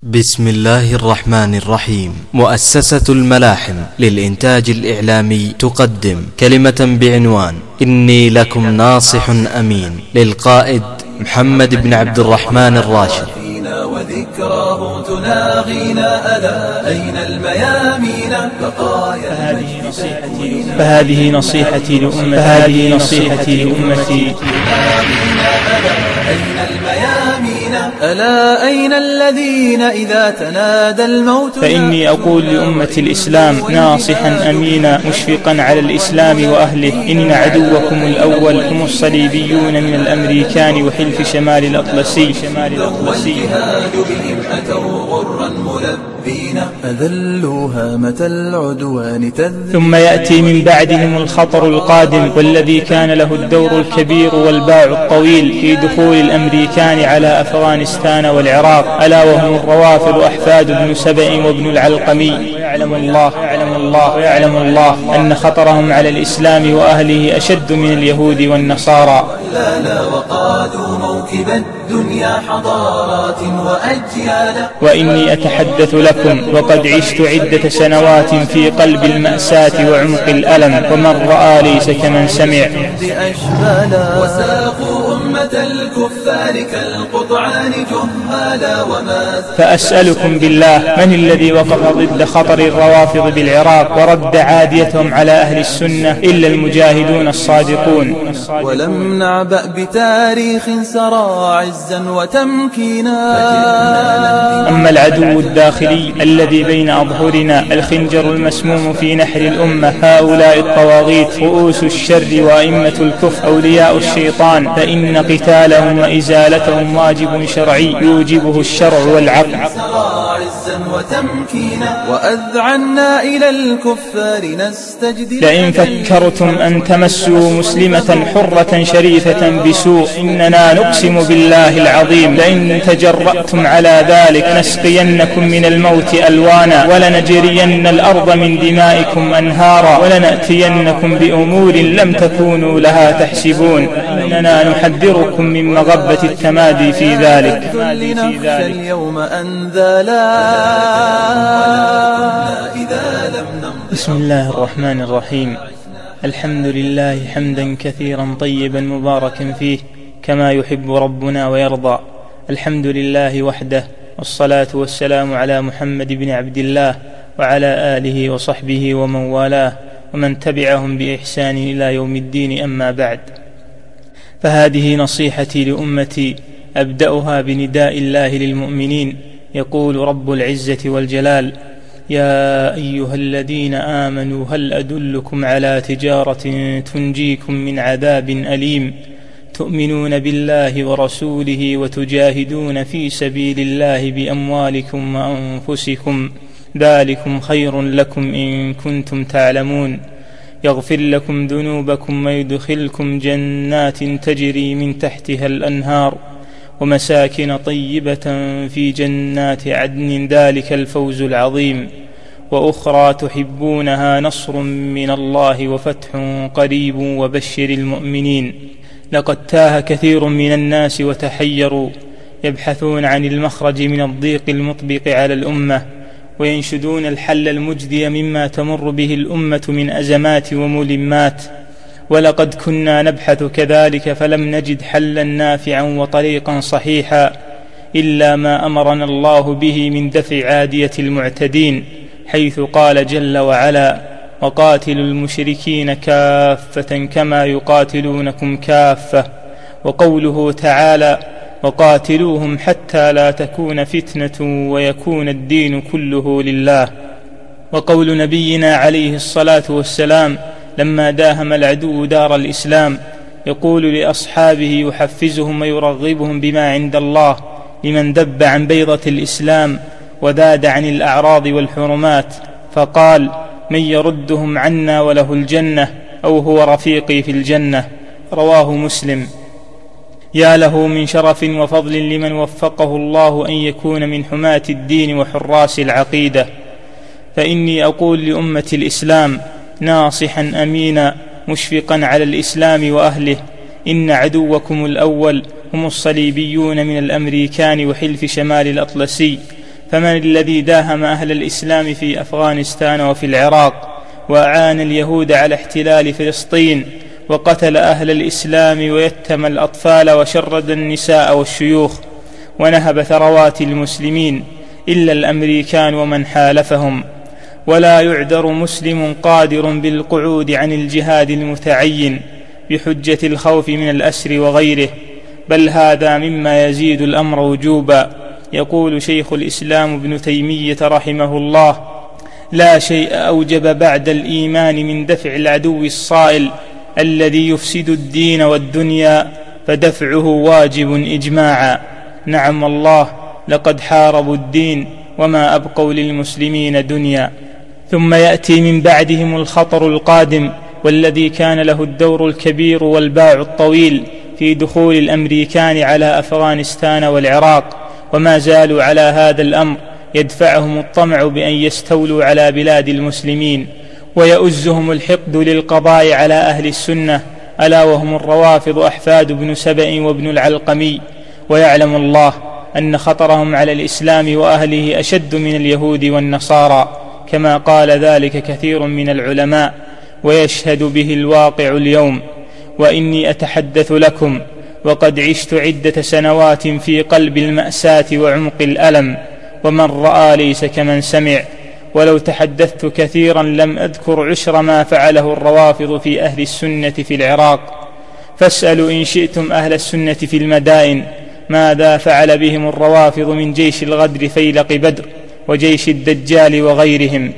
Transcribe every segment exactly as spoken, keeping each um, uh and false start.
بسم الله الرحمن الرحيم. مؤسسة الملاحم للإنتاج الإعلامي تقدم كلمة بعنوان إني لكم ناصح أمين للقائد محمد بن عبد الرحمن الراشد. وذكراه تناغينا ألا أين الميامين بقايا فهذه نصيحتي فهذه نصيحتي لأمتي فهذه نصيحتي لأمتي أين الميامين ألا أين الذين إذا تنادى الموت. فإني أقول لأمة الإسلام ناصحا أمينا مشفقا على الإسلام وأهله إن عدوكم الأول هم الصليبيون من الأمريكان وحلف شمال الأطلسي والجهاد بهم أتوا غرا ملبين أذلوا هامة العدوان تذليلا. ثم يأتي من بعدهم الخطر القادم والذي كان له الدور الكبير والباع الطويل في دخول الأمريكان على أفغانستان والعراق ألا وهم الروافض أحفاد ابن سبأ وابن العلقمي. ويعلم الله ويعلم الله ويعلم الله أن خطرهم على الإسلام وأهله أشد من اليهود والنصارى. لا وقادوا موكب الدنيا حضارات وأجيالا. وإني أتحدث لكم وقد عشت عدة سنوات في قلب المأساة وعمق الألم ومن رأى ليس كمن سمع. وساقوا أمة الكفار كالقطعان جهالا وما. فأسألكم بالله من الذي وقف ضد خطر الروافض بالعراق ورد عاديتهم على أهل السنة إلا المجاهدون الصادقون. ولم نعبأ بتاريخ سرى عزا وتمكينا. أما العدو الداخلي الذي بين أظهرنا الخنجر المسموم في نحر الأمة هؤلاء الطواغيت رؤوس الشر وأئمة الكفر أولياء الشيطان فإن قتالهم وإزالتهم واجب شرعي يوجبه الشرع والعقل. وأذعنا إلى الكفار نستجد. لئن فكرتم أن تمسوا مسلمة حرة شريفة بسوء إننا نقسم بالله العظيم لئن تجرأتم على ذلك نسقينكم من الموت ألوانا ولنجرين الأرض من دمائكم أنهارا ولنأتينكم بأمور لم تكونوا لها تحسبون إننا نحذركم من مغبة التمادي في ذلك. اليوم أنذالا. بسم الله الرحمن الرحيم. الحمد لله حمدا كثيرا طيبا مباركا فيه كما يحب ربنا ويرضى. الحمد لله وحده والصلاة والسلام على محمد بن عبد الله وعلى آله وصحبه ومن والاه ومن تبعهم بإحسان إلى يوم الدين. أما بعد، فهذه نصيحتي لأمتي أبدأها بنداء الله للمؤمنين. يقول رب العزة والجلال: يا أيها الذين آمنوا هل أدلكم على تجارة تنجيكم من عذاب أليم تؤمنون بالله ورسوله وتجاهدون في سبيل الله بأموالكم وأنفسكم ذلكم خير لكم إن كنتم تعلمون يغفر لكم ذنوبكم ويدخلكم جنات تجري من تحتها الأنهار ومساكن طيبة في جنات عدن ذلك الفوز العظيم وأخرى تحبونها نصر من الله وفتح قريب وبشر المؤمنين. لقد تاه كثير من الناس وتحيروا يبحثون عن المخرج من الضيق المطبق على الأمة وينشدون الحل المجدي مما تمر به الأمة من أزمات وملمات. ولقد كنا نبحث كذلك فلم نجد حلا نافعا وطريقا صحيحا إلا ما أمرنا الله به من دفع عادية المعتدين، حيث قال جل وعلا: وقاتلوا المشركين كافة كما يقاتلونكم كافة. وقوله تعالى: وقاتلوهم حتى لا تكون فتنة ويكون الدين كله لله. وقول نبينا عليه الصلاة والسلام لما داهم العدو دار الإسلام يقول لأصحابه يحفزهم ويرغبهم بما عند الله لمن ذب عن بيضة الإسلام وذاد عن الأعراض والحرمات، فقال: من يردهم عنا وله الجنة أو هو رفيقي في الجنة. رواه مسلم. يا له من شرف وفضل لمن وفقه الله أن يكون من حماة الدين وحراس العقيدة. فإني أقول لأمة الإسلام ناصحا أمينا مشفقا على الإسلام وأهله إن عدوكم الأول هم الصليبيون من الأمريكان وحلف شمال الأطلسي فمن الذي داهم أهل الإسلام في أفغانستان وفي العراق، وأعان اليهود على احتلال فلسطين، وقتل أهل الإسلام ويتم الأطفال وشرد النساء والشيوخ ونهب ثروات المسلمين، إلا الأمريكان ومن حالفهم. ولا يعذر مسلم قادر بالقعود عن الجهاد المتعين بحجة الخوف من الأسر وغيره، بل هذا مما يزيد الأمر وجوبا. يقول شيخ الإسلام ابن تيمية رحمه الله: لا شيء أوجب بعد الإيمان من دفع العدو الصائل الذي يفسد الدين والدنيا، فدفعه واجب إجماعا. نعم الله، لقد حاربوا الدين وما أبقوا للمسلمين دنيا. ثم يأتي من بعدهم الخطر القادم، والذي كان له الدور الكبير والباع الطويل في دخول الأمريكان على أفغانستان والعراق، وما زالوا على هذا الأمر، يدفعهم الطمع بأن يستولوا على بلاد المسلمين، ويؤزهم الحقد للقضاء على أهل السنة، ألا وهم الروافض أحفاد ابن سبأ وابن العلقمي. ويعلم الله أن خطرهم على الإسلام وأهله أشد من اليهود والنصارى، كما قال ذلك كثير من العلماء، ويشهد به الواقع اليوم. وإني أتحدث لكم وقد عشت عدة سنوات في قلب المأساة وعمق الألم، ومن رأى ليس كمن سمع. ولو تحدثت كثيرا لم أذكر عشر ما فعله الروافض في أهل السنة في العراق. فاسألوا إن شئتم أهل السنة في المدائن ماذا فعل بهم الروافض من جيش الغدر فيلق بدر وجيش الدجال وغيرهم.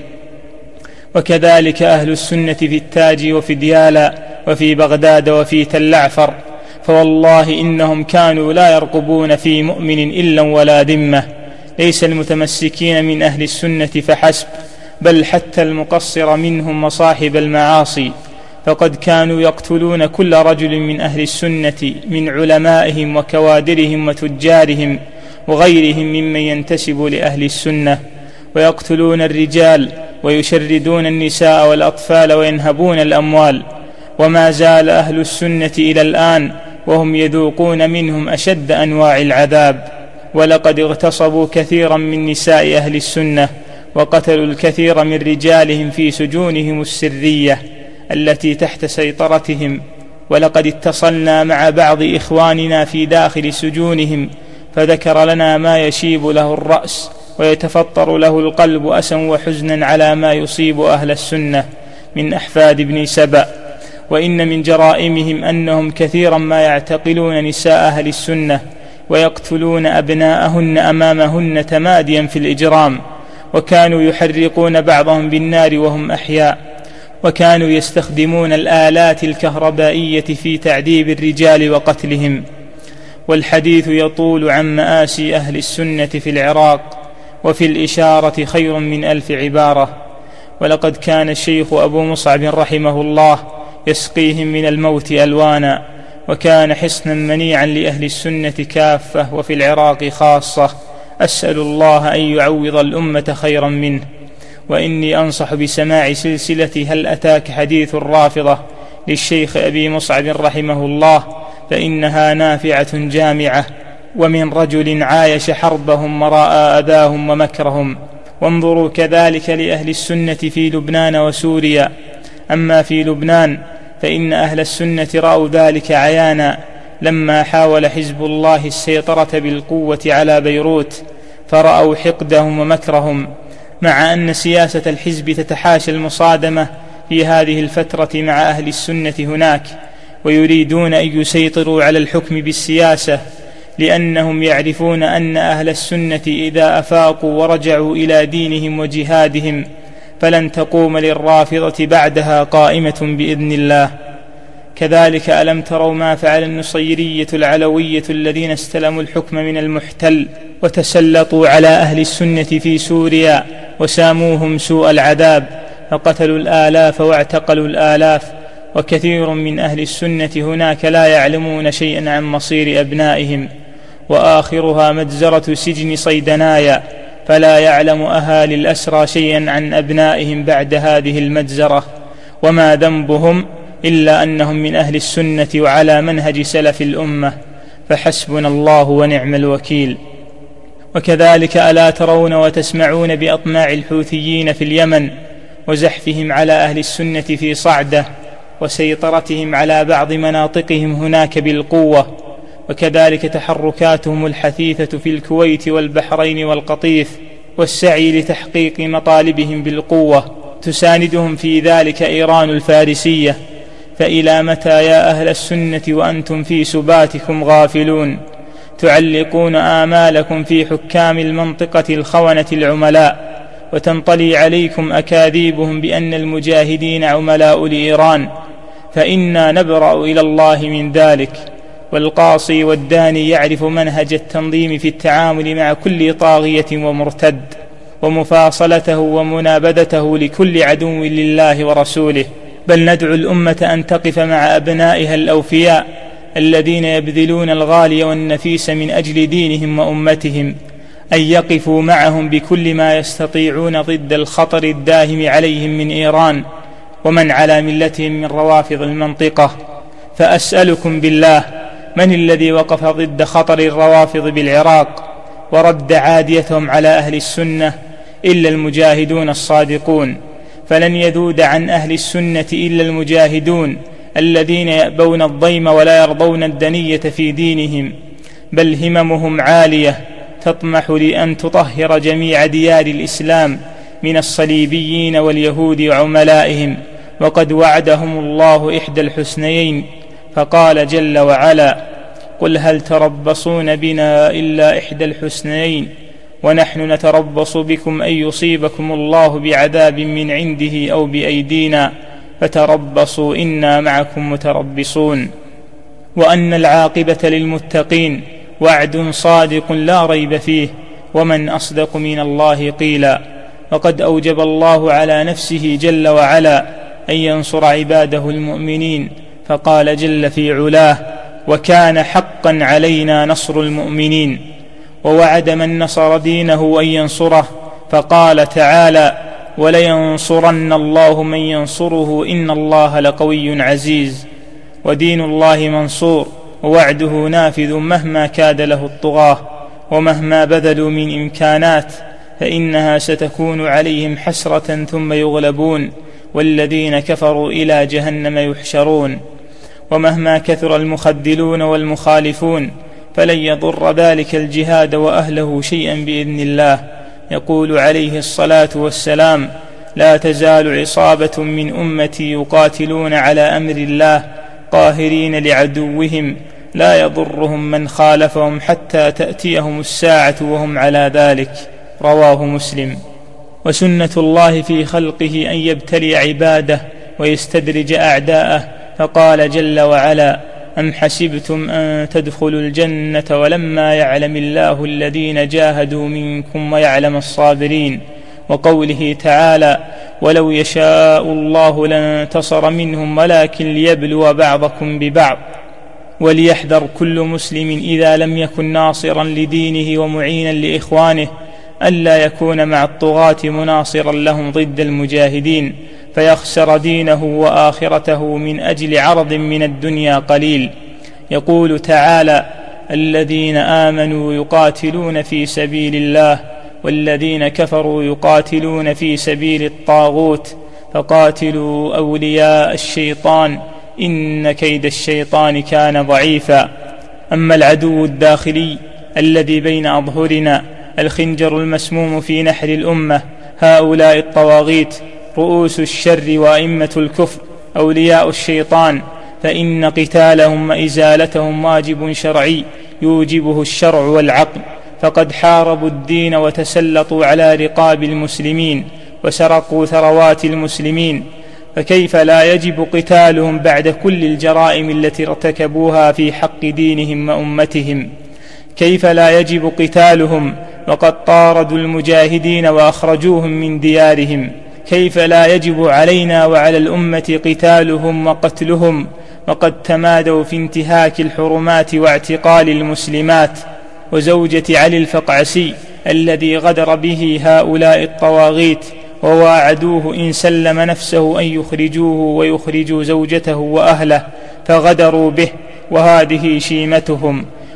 وكذلك أهل السنة في التاج وفي ديالا وفي بغداد وفي تل عفر، فوالله إنهم كانوا لا يرقبون في مؤمن إلا ولا ذمة. ليس المتمسكين من أهل السنة فحسب، بل حتى المقصر منهم وصاحب المعاصي، فقد كانوا يقتلون كل رجل من أهل السنة من علمائهم وكوادرهم وتجارهم وغيرهم ممن ينتسب لأهل السنة، ويقتلون الرجال ويشردون النساء والأطفال وينهبون الأموال. وما زال أهل السنة إلى الآن وهم يذوقون منهم أشد أنواع العذاب. ولقد اغتصبوا كثيرا من نساء أهل السنة، وقتلوا الكثير من رجالهم في سجونهم السرية التي تحت سيطرتهم. ولقد اتصلنا مع بعض إخواننا في داخل سجونهم، فذكر لنا ما يشيب له الرأس ويتفطر له القلب أسا وحزنا على ما يصيب أهل السنة من أحفاد ابن سبأ. وإن من جرائمهم أنهم كثيرا ما يعتقلون نساء أهل السنة ويقتلون أبناءهن أمامهن تماديا في الإجرام، وكانوا يحرقون بعضهم بالنار وهم أحياء، وكانوا يستخدمون الآلات الكهربائية في تعذيب الرجال وقتلهم. والحديث يطول عن مآسي أهل السنة في العراق، وفي الإشارة خير من ألف عبارة. ولقد كان الشيخ أبو مصعب رحمه الله يسقيهم من الموت ألوانا، وكان حصنا منيعا لأهل السنة كافة وفي العراق خاصة. أسأل الله أن يعوض الأمة خيرا منه. وإني أنصح بسماع سلسلة هل أتاك حديث الرافضة للشيخ أبي مصعب رحمه الله، فإنها نافعة جامعة، ومن رجل عايش حربهم ورأى أذاهم ومكرهم. وانظروا كذلك لأهل السنة في لبنان وسوريا. أما في لبنان فإن أهل السنة رأوا ذلك عيانا لما حاول حزب الله السيطرة بالقوة على بيروت، فرأوا حقدهم ومكرهم، مع أن سياسة الحزب تتحاشى المصادمة في هذه الفترة مع أهل السنة هناك، ويريدون أن يسيطروا على الحكم بالسياسة، لأنهم يعرفون أن أهل السنة إذا أفاقوا ورجعوا إلى دينهم وجهادهم فلن تقوم للرافضة بعدها قائمة بإذن الله. كذلك ألم تروا ما فعل النصيرية العلوية الذين استلموا الحكم من المحتل وتسلطوا على أهل السنة في سوريا وساموهم سوء العذاب، فقتلوا الآلاف واعتقلوا الآلاف. وكثير من أهل السنة هناك لا يعلمون شيئا عن مصير أبنائهم، وآخرها مجزرة سجن صيدنايا، فلا يعلم أهالي الأسرى شيئا عن أبنائهم بعد هذه المجزرة، وما ذنبهم إلا أنهم من أهل السنة وعلى منهج سلف الأمة، فحسبنا الله ونعم الوكيل. وكذلك ألا ترون وتسمعون بأطماع الحوثيين في اليمن وزحفهم على أهل السنة في صعدة وسيطرتهم على بعض مناطقهم هناك بالقوة، وكذلك تحركاتهم الحثيثة في الكويت والبحرين والقطيف والسعي لتحقيق مطالبهم بالقوة، تساندهم في ذلك إيران الفارسية. فإلى متى يا أهل السنة وأنتم في سباتكم غافلون، تعلقون آمالكم في حكام المنطقة الخونة العملاء، وتنطلي عليكم أكاذيبهم بأن المجاهدين عملاء لإيران، فإنا نبرأ إلى الله من ذلك. والقاصي والداني يعرف منهج التنظيم في التعامل مع كل طاغية ومرتد، ومفاصلته ومنابذته لكل عدو لله ورسوله. بل ندعو الأمة أن تقف مع أبنائها الأوفياء الذين يبذلون الغالي والنفيس من أجل دينهم وأمتهم، أن يقفوا معهم بكل ما يستطيعون ضد الخطر الداهم عليهم من إيران ومن على ملتهم من روافض المنطقة. فأسألكم بالله، من الذي وقف ضد خطر الروافض بالعراق ورد عاديتهم على أهل السنة إلا المجاهدون الصادقون؟ فلن يذود عن أهل السنة إلا المجاهدون الذين يأبون الضيم ولا يرضون الدنية في دينهم، بل هممهم عالية تطمح لأن تطهر جميع ديار الإسلام من الصليبيين واليهود وعملائهم. وقد وعدهم الله إحدى الحسنيين، فقال جل وعلا: قل هل تربصون بنا إلا إحدى الحسنيين ونحن نتربص بكم أن يصيبكم الله بعذاب من عنده أو بأيدينا فتربصوا إنا معكم متربصون. وأن العاقبة للمتقين وعد صادق لا ريب فيه، ومن أصدق من الله قيلا. وقد أوجب الله على نفسه جل وعلا أن ينصر عباده المؤمنين، فقال جل في علاه: وكان حقا علينا نصر المؤمنين. ووعد من نصر دينه أن ينصره، فقال تعالى: ولينصرن الله من ينصره إن الله لقوي عزيز. ودين الله منصور، ووعده نافذ مهما كاد له الطغاة ومهما بذلوا من إمكانات، فإنها ستكون عليهم حسرة ثم يغلبون، والذين كفروا إلى جهنم يحشرون. ومهما كثر المخذلون والمخالفون فلن يضر ذلك الجهاد وأهله شيئا بإذن الله. يقول عليه الصلاة والسلام: لا تزال عصابة من أمتي يقاتلون على أمر الله قاهرين لعدوهم لا يضرهم من خالفهم حتى تأتيهم الساعة وهم على ذلك. رواه مسلم. وسنة الله في خلقه أن يبتلي عباده ويستدرج أعداءه، فقال جل وعلا: أم حسبتم أن تدخلوا الجنة ولما يعلم الله الذين جاهدوا منكم ويعلم الصابرين. وقوله تعالى: ولو يشاء الله لانتصر منهم ولكن ليبلو بعضكم ببعض. وليحذر كل مسلم إذا لم يكن ناصرا لدينه ومعينا لإخوانه ألا يكون مع الطغاة مناصرا لهم ضد المجاهدين، فيخسر دينه وآخرته من أجل عرض من الدنيا قليل. يقول تعالى: الذين آمنوا يقاتلون في سبيل الله والذين كفروا يقاتلون في سبيل الطاغوت فقاتلوا أولياء الشيطان إن كيد الشيطان كان ضعيفا. أما العدو الداخلي الذي بين أظهرنا، الخنجر المسموم في نحر الأمة، هؤلاء الطواغيت رؤوس الشر وأئمة الكفر أولياء الشيطان، فإن قتالهم وإزالتهم واجب شرعي يوجبه الشرع والعقل، فقد حاربوا الدين وتسلطوا على رقاب المسلمين وسرقوا ثروات المسلمين، فكيف لا يجب قتالهم بعد كل الجرائم التي ارتكبوها في حق دينهم وأمتهم؟ كيف لا يجب قتالهم وقد طاردوا المجاهدين وأخرجوهم من ديارهم؟ كيف لا يجب علينا وعلى الأمة قتالهم وقتلهم وقد تمادوا في انتهاك الحرمات واعتقال المسلمات؟ وزوجة علي الفقعسي الذي غدر به هؤلاء الطواغيت وواعدوه إن سلم نفسه أن يخرجوه ويخرجوا زوجته وأهله، فغدروا به، وهذه شيمتهم.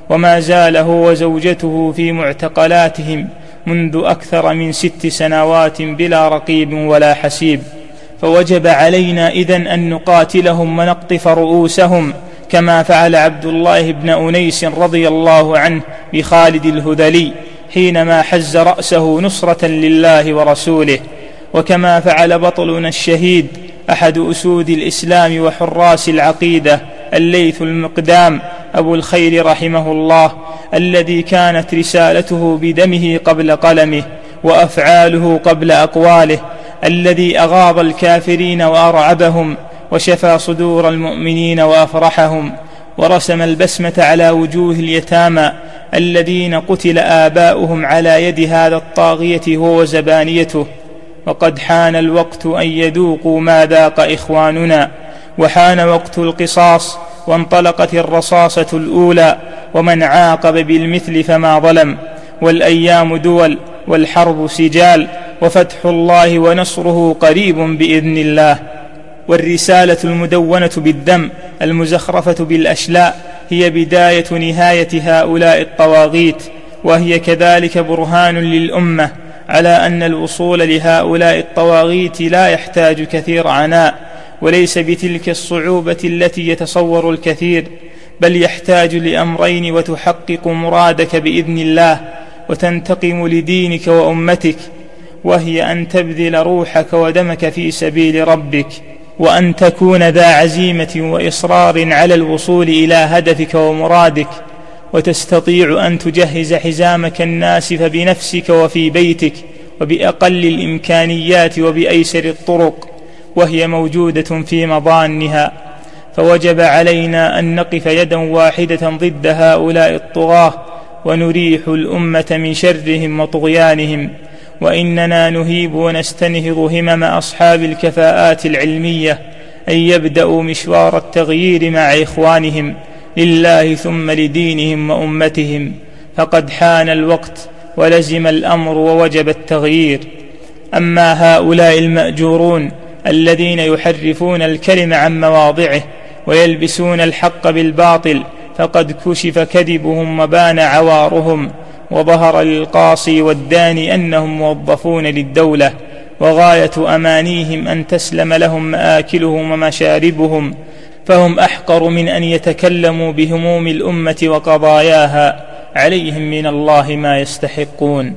وما زال هو وزوجته في معتقلاتهم منذ أكثر من ست سنوات بلا رقيب ولا حسيب، فوجب علينا إذن أن نقاتلهم ونقطف رؤوسهم كما فعل عبد الله بن أنيس رضي الله عنه بخالد الهذلي حينما حز رأسه نصرة لله ورسوله، وكما فعل بطلنا الشهيد أحد أسود الإسلام وحراس العقيدة الليث المقدام أبو الخير رحمه الله، الذي كانت رسالته بدمه قبل قلمه وأفعاله قبل أقواله، الذي أغاظ الكافرين وأرعبهم وشفى صدور المؤمنين وأفرحهم، ورسم البسمة على وجوه اليتامى الذين قتل آباؤهم على يد هذا الطاغية هو وزبانيته. وقد حان الوقت أن يذوقوا ما ذاق إخواننا، وحان وقت القصاص، وانطلقت الرصاصة الأولى، ومن عاقب بالمثل فما ظلم، والأيام دول والحرب سجال، وفتح الله ونصره قريب بإذن الله. والرسالة المدونة بالدم المزخرفة بالأشلاء هي بداية نهاية هؤلاء الطواغيت، وهي كذلك برهان للأمة على أن الوصول لهؤلاء الطواغيت لا يحتاج كثير عناء، وليس بتلك الصعوبة التي يتصور الكثير، بل يحتاج لأمرين وتحقق مرادك بإذن الله وتنتقم لدينك وأمتك، وهي أن تبذل روحك ودمك في سبيل ربك، وأن تكون ذا عزيمة وإصرار على الوصول إلى هدفك ومرادك، وتستطيع أن تجهز حزامك الناسف بنفسك وفي بيتك وبأقل الإمكانيات وبأيسر الطرق، وهي موجودة في مظانها. فوجب علينا أن نقف يدا واحدة ضد هؤلاء الطغاة ونريح الأمة من شرهم وطغيانهم، وإننا نهيب ونستنهض همم أصحاب الكفاءات العلمية أن يبدأوا مشوار التغيير مع إخوانهم لله ثم لدينهم وأمتهم، فقد حان الوقت ولزم الأمر ووجب التغيير. أما هؤلاء المأجورون الذين يحرفون الكلم عن مواضعه ويلبسون الحق بالباطل، فقد كشف كذبهم وبان عوارهم، وظهر للقاصي والداني أنهم موظفون للدولة، وغاية أمانيهم أن تسلم لهم مآكلهم ومشاربهم، فهم أحقر من أن يتكلموا بهموم الأمة وقضاياها، عليهم من الله ما يستحقون.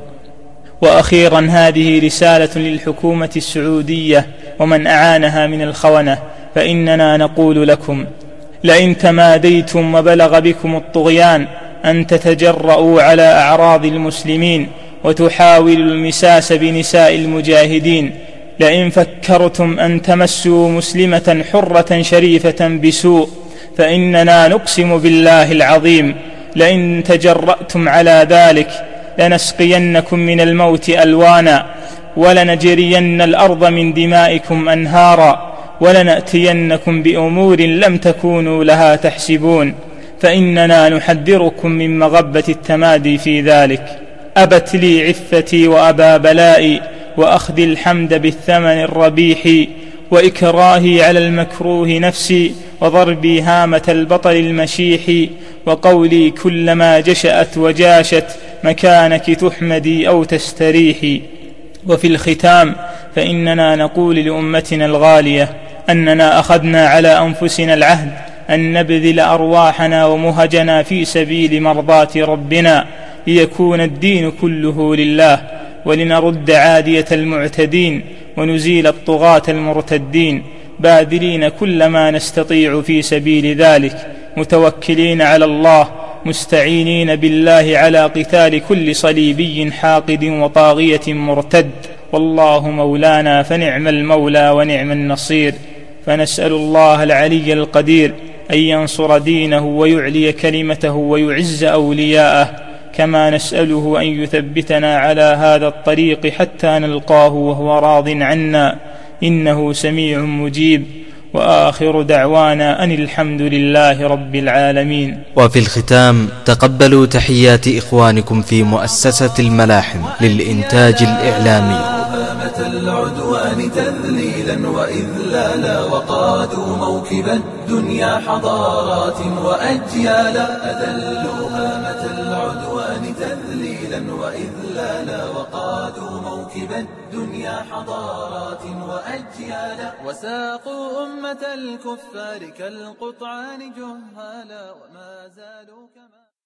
وأخيرا هذه رسالة للحكومة السعودية ومن أعانها من الخونة، فإننا نقول لكم: لئن تماديتم وبلغ بكم الطغيان أن تتجرؤوا على أعراض المسلمين وتحاولوا المساس بنساء المجاهدين، لئن فكرتم أن تمسوا مسلمة حرة شريفة بسوء، فإننا نقسم بالله العظيم لئن تجرأتم على ذلك لنسقينكم من الموت ألوانا، ولنجرين الأرض من دمائكم أنهارا، ولنأتينكم بأمور لم تكونوا لها تحسبون، فإننا نحذركم من مغبة التمادي في ذلك. أبت لي عفتي وأبى بلائي، وأخذ الحمد بالثمن الربيح، وإكراهي على المكروه نفسي، وضربي هامة البطل المشيح، وقولي كلما جشأت وجاشت مكانك تحمدي أو تستريحي. وفي الختام فإننا نقول لأمتنا الغالية أننا أخذنا على أنفسنا العهد أن نبذل أرواحنا ومهجنا في سبيل مرضاة ربنا، ليكون الدين كله لله، ولنرد عادية المعتدين ونزيل الطغاة المرتدين، باذلين كل ما نستطيع في سبيل ذلك، متوكلين على الله، مستعينين بالله على قتال كل صليبي حاقد وطاغية مرتد، والله مولانا فنعم المولى ونعم النصير. فنسأل الله العلي القدير أن ينصر دينه ويعلي كلمته ويعز أولياءه، كما نسأله أن يثبتنا على هذا الطريق حتى نلقاه وهو راض عنا، إنه سميع مجيب. وآخر دعوانا أن الحمد لله رب العالمين. وفي الختام تقبلوا تحيات إخوانكم في مؤسسة الملاحم للإنتاج الإعلامي. متى العدوان تذليلا وإذلالا وقادوا موكب الدنيا حضارات وأجيالا أذلوها متى العدوان تذليلا وإذلالا وقادوا موكب الدنيا حضارات وأجيالا وساقوا أمة الكفار كالقطعان جهالا وما زالوا كما